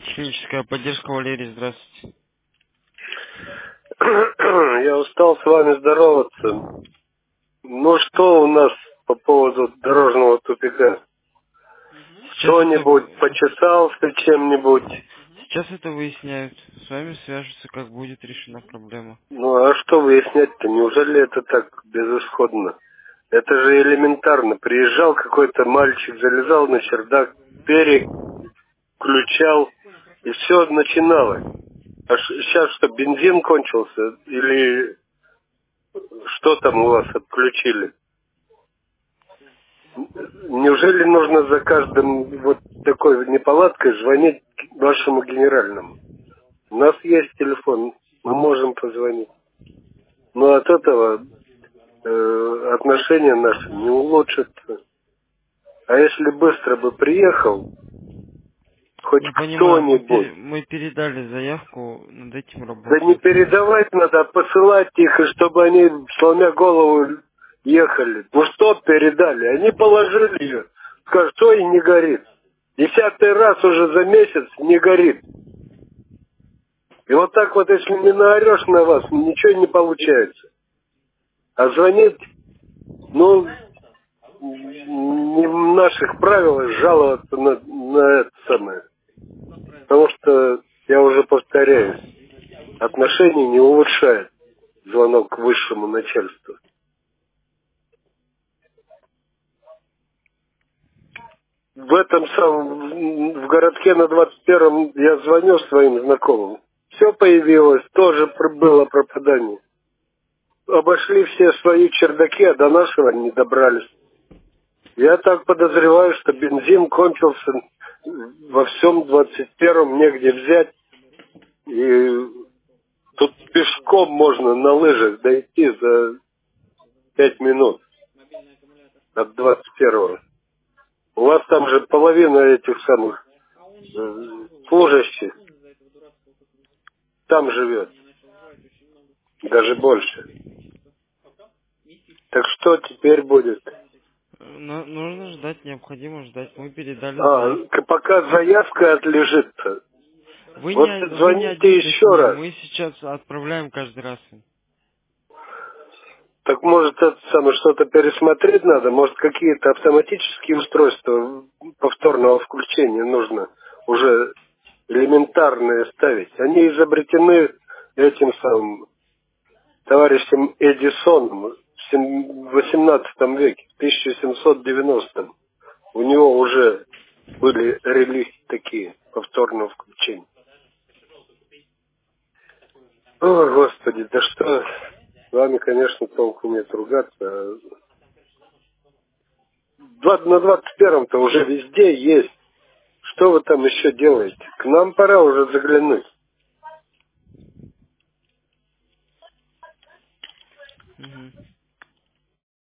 Техническая поддержка, Валерий, здравствуйте. Я устал с вами здороваться. Ну что у нас по поводу дорожного тупика? Сейчас это, Кто-нибудь почесался чем-нибудь? сейчас это выясняют. С вами свяжутся, как будет решена проблема. Ну а что выяснять-то? Неужели это так безысходно? Это же элементарно. Приезжал какой-то мальчик, залезал на чердак, переключал, и все начиналось. А сейчас что, бензин кончился? Или что там у вас отключили? Неужели нужно за каждым вот такой неполадкой звонить вашему генеральному? У нас есть телефон, мы можем позвонить. Но от этого отношения наши не улучшатся. А если быстро бы приехал хоть Я понимаю, кто-нибудь, мы передали заявку, над этим да не работают. передавать надо, а посылать их, и чтобы они, сломя голову, ехали. Ну что передали? Они положили ее. Скажут, что и не горит. 10-й раз уже за месяц не горит. И вот так вот, если не наорешь на вас, ничего не получается. А звонить, ну, не в наших правилах жаловаться на это самое. Потому что, я уже повторяюсь, отношения не улучшает звонок к высшему начальству. В этом самом, в городке на 21-м я звоню своим знакомым. Все появилось, тоже было пропадание. Обошли все свои чердаки, а до нашего не добрались. Я так подозреваю, что бензин кончился во всем 21-м, негде взять. И тут пешком можно на лыжах дойти за 5 минут от 21-го. У вас там же половина этих самых служащих там живет. Даже больше. Так что теперь будет? Нужно ждать, необходимо ждать. Мы передали заявку. Пока заявка отлежит-то. Вот Вы не один звоните с еще ним, раз. мы сейчас отправляем каждый раз. Так может это самое что-то пересмотреть надо? Может какие-то автоматические устройства повторного включения нужно уже элементарные ставить? Они изобретены этим самым товарищем Эдисоном в 18 веке, в 1790-м. У него уже были релизы такие повторного включения. О, Господи, да что, с вами, конечно, толку нет ругаться. На 21-м-то уже везде есть. Что вы там еще делаете? К нам пора уже заглянуть.